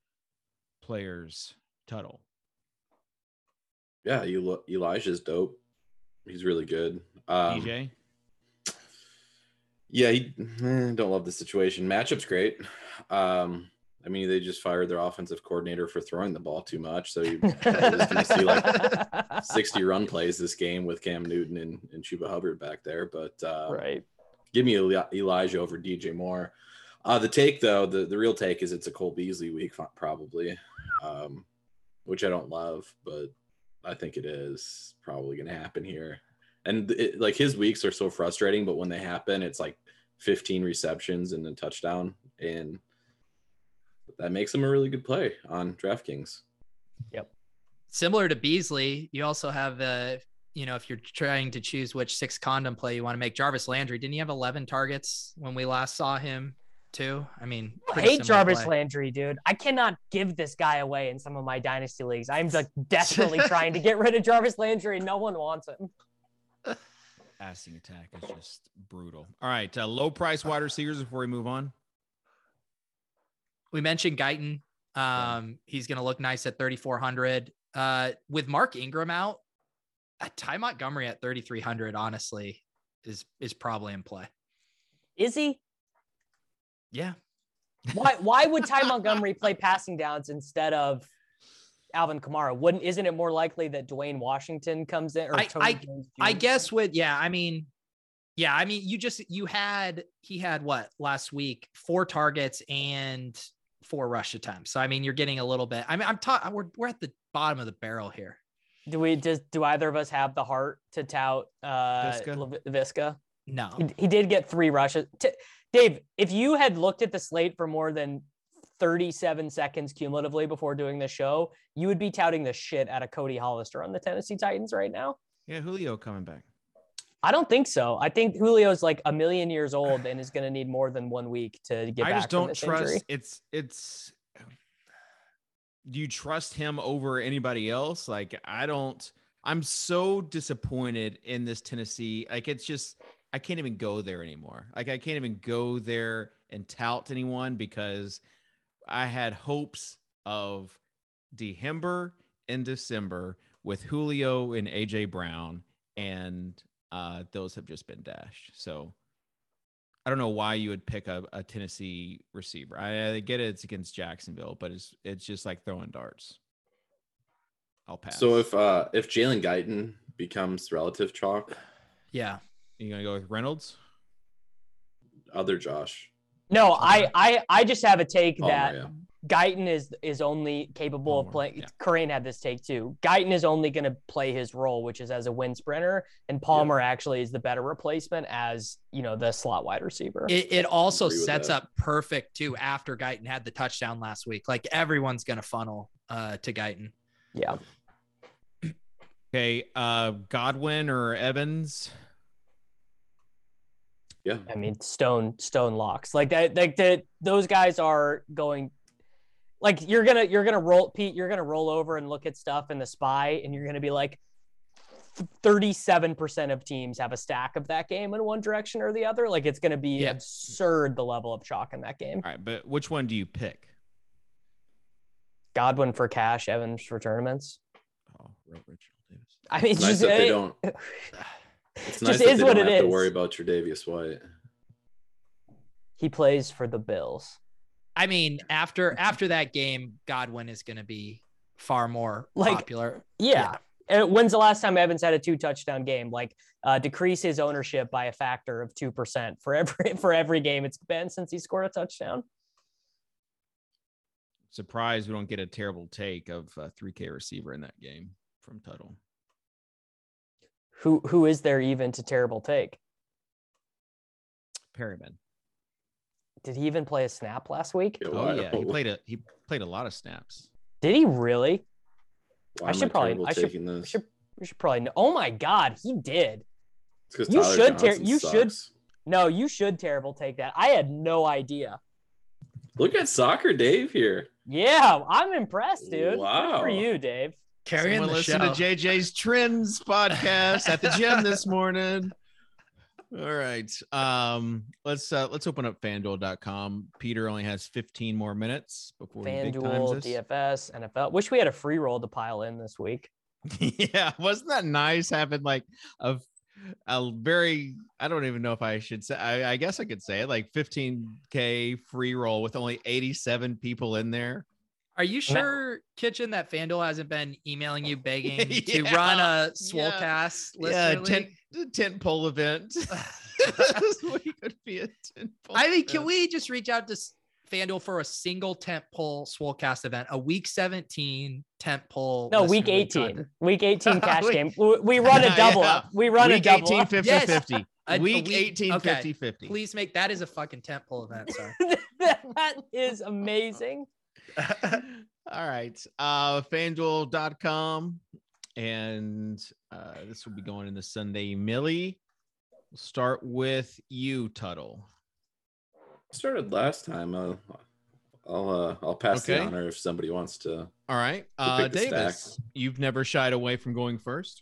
players, Tuttle? Yeah, Elijah's dope. He's really good. DJ? Yeah, don't love the situation. Matchup's great. I mean, they just fired their offensive coordinator for throwing the ball too much. So you're just going to see like 60 run plays this game with Cam Newton and Chuba Hubbard back there. But right. Give me Elijah over DJ Moore. The take, though, the real take is it's a Cole Beasley week, probably, which I don't love, but I think it is probably going to happen here. And like his weeks are so frustrating, but when they happen, it's like 15 receptions and a touchdown. And that makes him a really good play on DraftKings. Yep. Similar to Beasley, you also have if you're trying to choose which 6 condom play you want to make, Jarvis Landry. Didn't he have 11 targets when we last saw him too? I mean, I hate Jarvis Landry, dude. I cannot give this guy away in some of my dynasty leagues. I'm like desperately trying to get rid of Jarvis Landry. No one wants him. Passing attack is just brutal. All right. Low price wide receivers before we move on. We mentioned Guyton. He's going to look nice at 3,400. With Mark Ingram out, Ty Montgomery at 3,300, honestly, is probably in play. Is he? Yeah. Why would Ty Montgomery play passing downs instead of Alvin Kamara? Isn't it more likely that Dwayne Washington comes in? Or I guess he had what last week, 4 targets and 4 rush attempts. So, I mean, you're getting a little bit, we're at the bottom of the barrel here. Do either of us have the heart to tout Viska? No. He did get 3 rushes. Dave, if you had looked at the slate for more than 37 seconds cumulatively before doing the show, you would be touting the shit out of Cody Hollister on the Tennessee Titans right now. Yeah, Julio coming back. I don't think so. I think Julio's like a million years old and is going to need more than 1 week to get back. I just don't trust. It's. Do you trust him over anybody else? Like, I don't. I'm so disappointed in this Tennessee. Like, it's just, I can't even go there anymore. Like, I can't even go there and tout anyone because I had hopes of December and December with Julio and AJ Brown, and those have just been dashed. So I don't know why you would pick a Tennessee receiver. I get it, it's against Jacksonville, but it's just like throwing darts. I'll pass. So if Jalen Guyton becomes relative chalk, yeah, you gonna go with Reynolds? Other Josh. No, I just have a take that Guyton is only capable of playing. Yeah. Corain had this take too. Guyton is only going to play his role, which is as a wind sprinter, and Palmer actually is the better replacement as, the slot wide receiver. It also sets up perfect too after Guyton had the touchdown last week. Like, everyone's going to funnel to Guyton. Yeah. Okay, Godwin or Evans? Yeah. I mean, stone locks like that. Those guys are going. Like you're gonna roll, Pete. You're gonna roll over and look at stuff in the SPY, and you're gonna be like, 37% of teams have a stack of that game in one direction or the other. Like it's gonna be absurd the level of chalk in that game. All right, but which one do you pick? Godwin for cash, Evans for tournaments. Oh, Richard Davis. I mean, It's nice that they don't. It's nice just that is they what don't it have to is. worry about Tre'Davious White. He plays for the Bills. I mean, after that game, Godwin is going to be far more popular. Yeah. And when's the last time Evans had a 2-touchdown game? Like decrease his ownership by a factor of 2% for every game it's been since he scored a touchdown. Surprised we don't get a terrible take of a 3K receiver in that game from Tuttle. Who is there even to terrible take? Perryman. Did he even play a snap last week? Oh yeah, he played a lot of snaps. Did he really? Why am I taking this? We should probably know. Oh my God, he did. It's You Tyler should Johnson sucks. you should terrible take that. I had no idea. Look at Soccer Dave here. Yeah, I'm impressed, dude. Wow. Good for you, Dave. Carrying Someone the listen show. to JJ's Trends podcast at the gym this morning. All right. Let's open up FanDuel.com. Peter only has 15 more minutes before he big times FanDuel, us. DFS, NFL. Wish we had a free roll to pile in this week. Yeah, wasn't that nice having like a very, I don't even know if I should say, I guess I could say it, like 15K free roll with only 87 people in there. Are you sure, Kitchen, that FanDuel hasn't been emailing you begging to Yeah, run a Swolecast listener league? Tent pole event. We could be a tent pole I mean, event. can we just reach out to FanDuel for a single tent pole Swolecast event, a week 17 tent pole? No, week 18. Week 18 cash game. We run a double Yeah. up. We run week a double 18, up. 50, Yes. 50. A Week week- 18, okay. 50, 50. Please make that is a fucking tent pole event. Sorry. That is amazing. All right. FanDuel.com. And this will be going in the Sunday Millie. We'll start with you, Tuttle. Started last time. I'll pass the Okay. honor if somebody wants to. All right. pick the Davis, stack. you've never shied away from going first.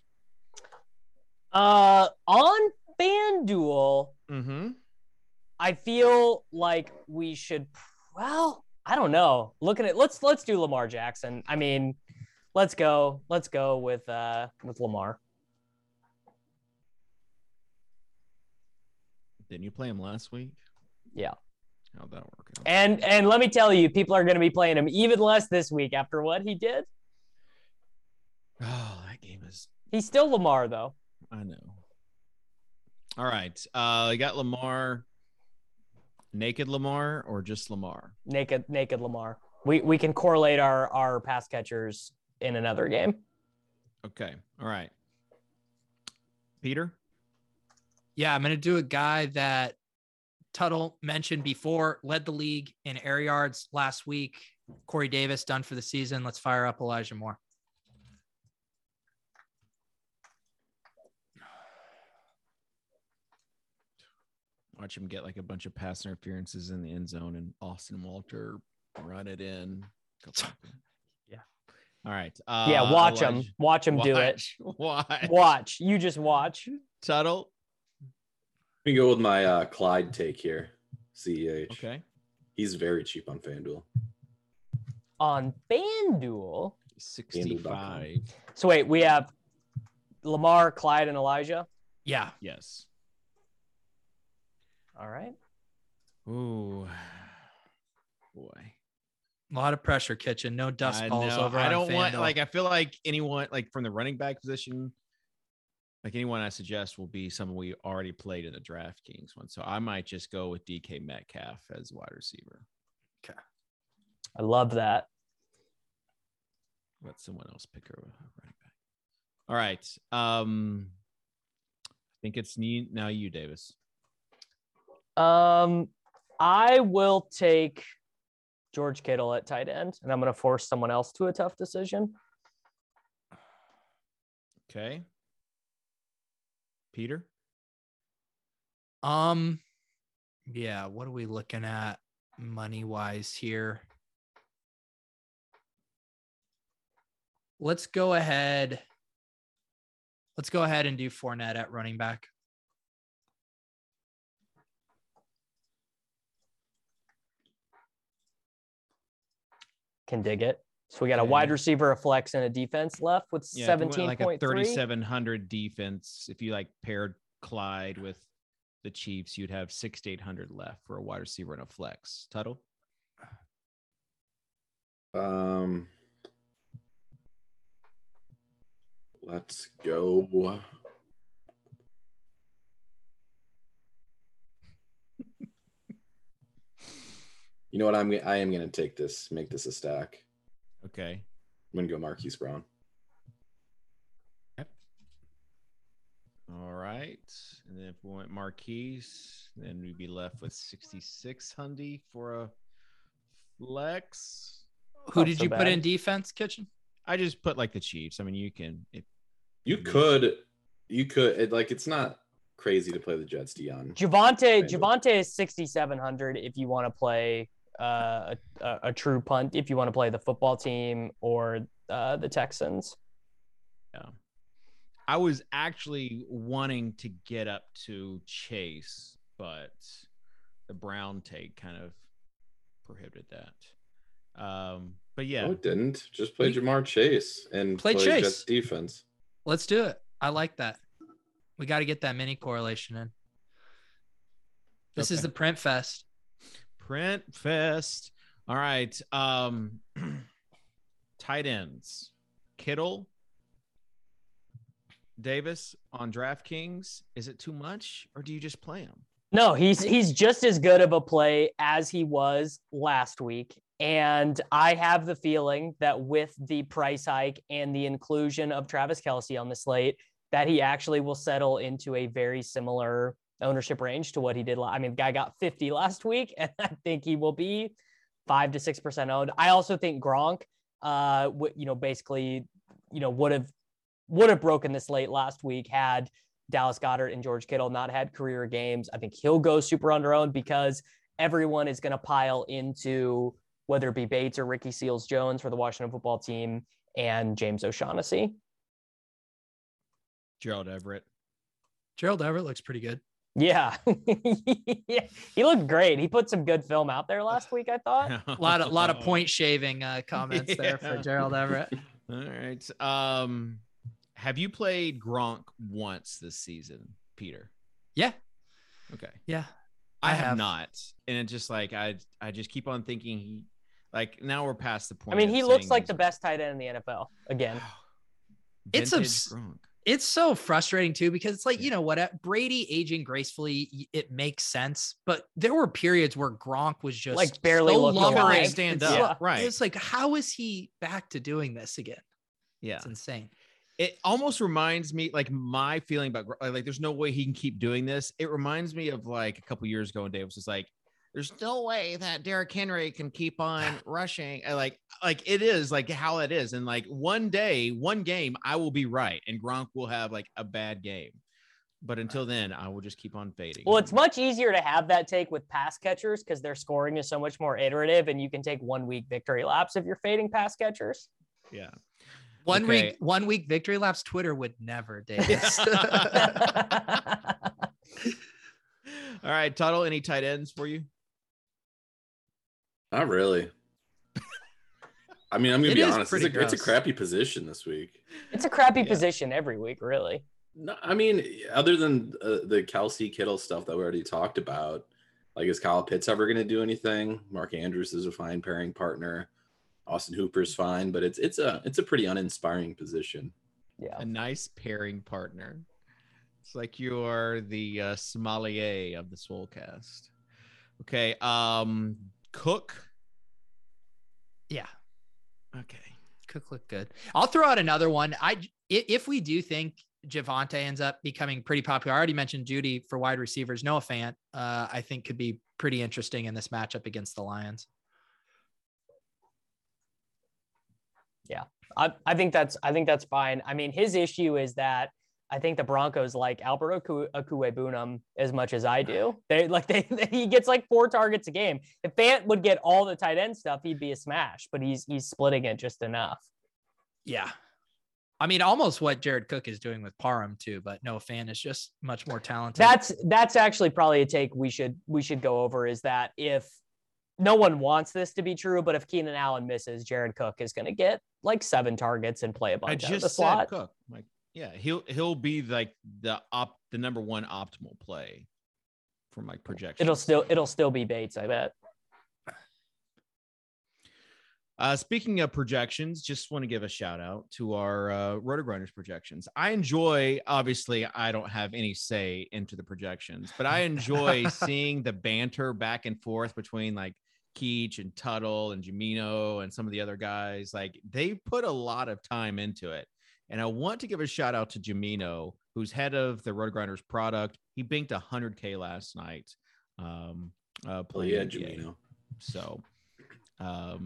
On FanDuel, Mm-hmm. I feel like we should. Well, I don't know. Looking at let's do Lamar Jackson. I mean, let's go with Lamar. Didn't you play him last week? Yeah. How'd that work out? And let me tell you, people are going to be playing him even less this week after what he did. Oh, that game is. He's still Lamar though. I know. All right. You got Lamar. Naked Lamar or just Lamar? Naked Lamar. We can correlate our pass catchers in another game. Okay. All right. Peter? Yeah, I'm going to do a guy that Tuttle mentioned before, led the league in air yards last week. Corey Davis done for the season. Let's fire up Elijah Moore. Watch him get like a bunch of pass interferences in the end zone and Austin Walter run it in. Yeah. All right. Yeah, watch him. Watch him do it. Watch. You just watch. Tuttle. Let me go with my Clyde take here. CEH. Okay. He's very cheap on FanDuel. On FanDuel. 65. So wait, we have Lamar, Clyde, and Elijah. Yeah. Yes. All right. Ooh. Boy. A lot of pressure, Kitchen. No dust balls over I on don't want, FanDuel. like, I feel like anyone, like, from the running back position, like, anyone I suggest will be someone we already played in the DraftKings one. So I might just go with DK Metcalf as wide receiver. Okay. I love that. Let someone else pick a running back. All right. I think it's now you, Davis. I will take George Kittle at tight end, and I'm going to force someone else to a tough decision. Okay. Peter? Yeah. What are we looking at money wise here? Let's go ahead and do Fournette at running back. Can dig it. So we got a wide receiver, a flex, and a defense left with 17.3. Like a 3,700 defense. If you like paired Clyde with the Chiefs, you'd have 6,800 left for a wide receiver and a flex. Tuttle? Let's go. You know what? I am going to make this a stack. Okay. I'm going to go Marquise Brown. Yep. All right. And then if we want Marquise, then we'd be left with 6,600 for a flex. Who did you put in defense, Kitchen? I just put like the Chiefs. I mean, you can. You could. It's not crazy to play the Jets, Dion. Javonte is 6,700 if you want to play a true punt, if you want to play the football team or the Texans. Yeah. I was actually wanting to get up to Chase, but the Brown take kind of prohibited that. But yeah. No, it didn't. Just play Jamar Chase and play Chase. Jets defense. Let's do it. I like that. We got to get that mini correlation in. This is the Print Fest. Print Fest. All right. Tight ends. Kittle, Davis on DraftKings. Is it too much, or do you just play him? No, he's just as good of a play as he was last week. And I have the feeling that with the price hike and the inclusion of Travis Kelce on the slate, that he actually will settle into a very similar ownership range to what he did. I mean, the guy got 50 last week, and I think he will be 5 to 6% owned. I also think Gronk, basically, would have broken the slate last week had Dallas Goedert and George Kittle not had career games. I think he'll go super under-owned because everyone is going to pile into whether it be Bates or Ricky Seals-Jones for the Washington football team and James O'Shaughnessy. Gerald Everett. Gerald Everett looks pretty good. Yeah. Yeah. He looked great. He put some good film out there last week, I thought. A lot of point shaving comments there for Gerald Everett. All right. Have you played Gronk once this season, Peter? Yeah. Okay. Yeah. I have not. And it's just like I just keep on thinking now we're past the point. I mean, he looks like the best tight end in the NFL again. It's so frustrating too, because it's like, Brady aging gracefully, it makes sense. But there were periods where Gronk was just like barely lumbering stand up. Yeah. Right. It's like, how is he back to doing this again? Yeah. It's insane. It almost reminds me, like my feeling about there's no way he can keep doing this. It reminds me of like a couple years ago when Davis was like, there's no way that Derrick Henry can keep on rushing. Like it is like how it is. And like one game, I will be right. And Gronk will have like a bad game. But until then, I will just keep on fading. Well, it's much easier to have that take with pass catchers because their scoring is so much more iterative and you can take 1 week victory laps if you're fading pass catchers. Yeah. One week victory laps, Twitter would never, Davis. All right, Tuttle, any tight ends for you? Not really. I mean, I'm going to be honest. It's a crappy position this week. It's a crappy position every week, really. No, I mean, other than the Kelce Kittle stuff that we already talked about, like, is Kyle Pitts ever going to do anything? Mark Andrews is a fine pairing partner. Austin Hooper's fine, but it's a pretty uninspiring position. Yeah, a nice pairing partner. It's like you are the sommelier of the Swolecast. Okay, Cook. Yeah. Okay. Cook looked good. I'll throw out another one. If we do think Javonte ends up becoming pretty popular, I already mentioned Judy for wide receivers. Noah Fant, I think could be pretty interesting in this matchup against the Lions. Yeah, I think that's fine. I mean, his issue is that I think the Broncos like Albert Okuwebunam as much as I do. He gets like 4 targets a game. If Fant would get all the tight end stuff, he'd be a smash, but he's splitting it just enough. Yeah. I mean, almost what Jared Cook is doing with Parham too, but Noah Fant is just much more talented. That's actually probably a take we should go over, is that if no one wants this to be true, but if Keenan Allen misses, Jared Cook is going to get like 7 targets and play a bunch out of the slot. Cook. Like, yeah, he'll be like the number 1 optimal play for my projection. It'll still be Bates, I bet. Speaking of projections, just want to give a shout out to our Roto-Grinders projections. I enjoy, obviously, I don't have any say into the projections, but I enjoy seeing the banter back and forth between like Keach and Tuttle and Jamino and some of the other guys. Like, they put a lot of time into it. And I want to give a shout out to Jamino, who's head of the Roto-Grinders product. He banked 100K last night. Playing Jamino. So, I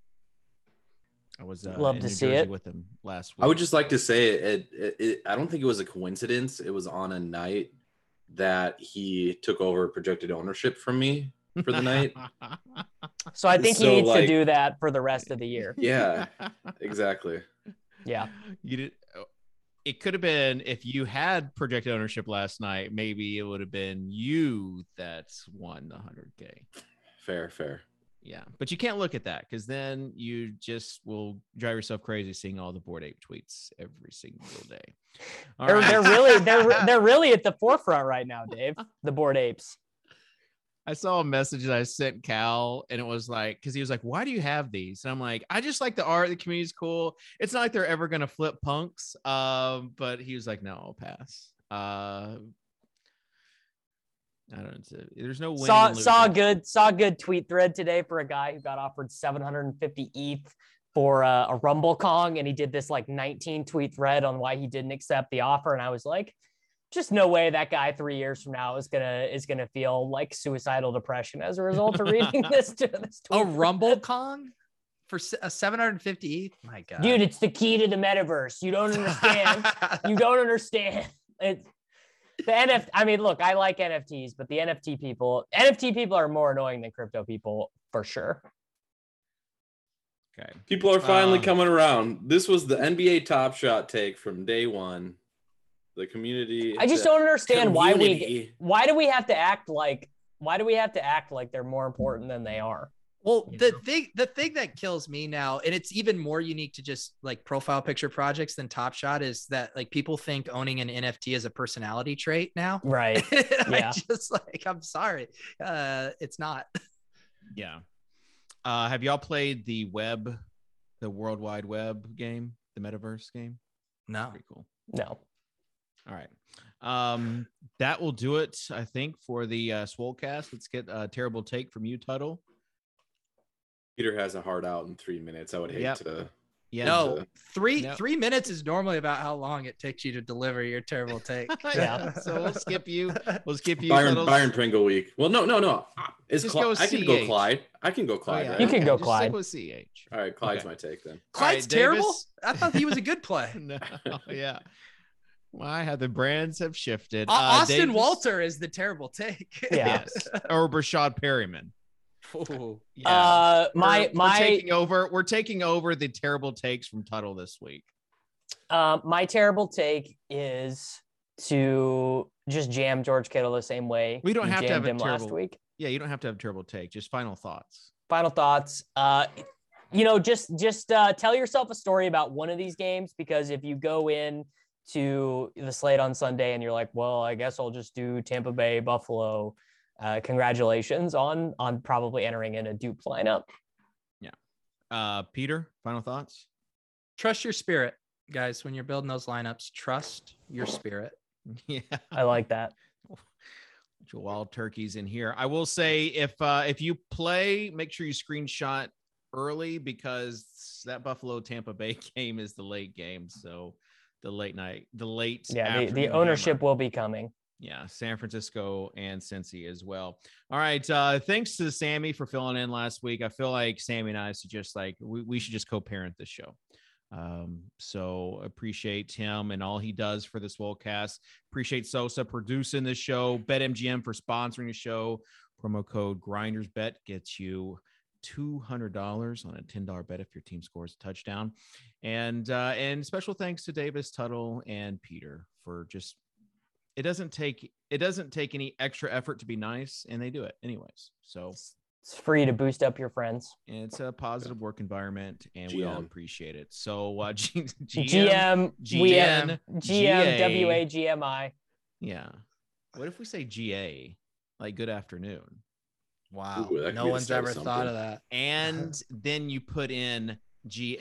was love to see it with him last week. I would just like to say I don't think it was a coincidence. It was on a night that he took over projected ownership from me for the night. So I think he needs to do that for the rest of the year. Yeah, exactly. Yeah. It could have been, if you had projected ownership last night, maybe it would have been you that's won the 100K. Fair. Yeah, but you can't look at that, because then you just will drive yourself crazy seeing all the Bored Ape tweets every single day. They're really at the forefront right now, Dave. The Bored Apes. I saw a message that I sent Cal, and it was like, because he was like, "Why do you have these?" And I'm like, "I just like the art. The community's cool. It's not like they're ever gonna flip punks." But he was like, "No, I'll pass." I don't know. There's no winning. Saw a good tweet thread today for a guy who got offered 750 ETH for a Rumble Kong, and he did this like 19 tweet thread on why he didn't accept the offer. And I was like, just no way that guy 3 years from now is gonna feel like suicidal depression as a result of reading this tweet. A Rumble Kong for a 750 ETH? My God, dude, it's the key to the metaverse. You don't understand. You don't understand. It's the NFT. I mean, look, I like NFTs, but the NFT people are more annoying than crypto people for sure. Okay. People are finally coming around. This was the NBA Top Shot take from day one. The community. I just don't understand why do we have to act like they're more important than they are. Well, the thing that kills me now, and it's even more unique to just like profile picture projects than Top Shot, is that like people think owning an NFT is a personality trait now. Right. Yeah. I'm sorry. It's not. Yeah. Have y'all played the World Wide Web game, the metaverse game? No. Pretty cool. No. All right. That will do it, I think, for the Swolecast. Let's get a terrible take from you, Tuttle. Peter has a hard out in 3 minutes. I would hate to. Yeah. No, 3 minutes is normally about how long it takes you to deliver your terrible take. Yeah. So we'll skip you. Byron Pringle week. Well, no. I can go Clyde. Yeah. Right? You can go Clyde. With CH. All right, Clyde's my take then. Clyde's terrible? I thought he was a good play. No, yeah. Well, the brands have shifted. Austin Davis, Walter is the terrible take. Yeah. Yes. Or Rashad Perryman. Ooh. Yeah. We're taking over the terrible takes from Tuttle this week. My terrible take is to just jam George Kittle the same way we don't have to have him a terrible last week. Yeah, you don't have to have a terrible take. Just final thoughts. Just tell yourself a story about one of these games, because if you go in to the slate on Sunday and you're like, well, I guess I'll just do Tampa Bay, Buffalo. Congratulations on probably entering in a duped lineup. Yeah. Peter, final thoughts? Trust your spirit, guys. When you're building those lineups, trust your spirit. Yeah. I like that. Wild turkeys in here. I will say, if you play, make sure you screenshot early, because that Buffalo Tampa Bay game is the late game. So the the ownership will be coming. Yeah, San Francisco and Cincy as well. All right. Thanks to Sammy for filling in last week. I feel like Sammy and I should just we should just co-parent this show. So appreciate him and all he does for the Swolecast. Appreciate Sosa producing this show. BetMGM for sponsoring the show. Promo code GrindersBet gets you $200 on a $10 bet if your team scores a touchdown. And special thanks to Davis, Tuttle, and Peter for just, it doesn't take any extra effort to be nice, and they do it anyways. So it's free to boost up your friends. It's a positive work environment, and we all appreciate it. So GM WAGMI. Yeah. What if we say GA, like good afternoon? Wow. Ooh, no one's ever thought of that. And then you put in GA ...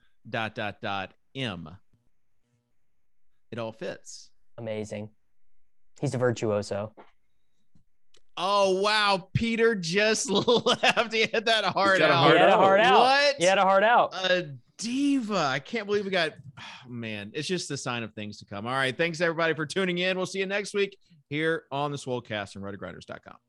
M. It all fits. Amazing. He's a virtuoso. Oh, wow. Peter just left. He had that heart out. He had a heart out. What? He had a heart out. A diva. I can't believe we got, man, it's just the sign of things to come. All right. Thanks, everybody, for tuning in. We'll see you next week here on the Swolecast and RotoGrinders.com.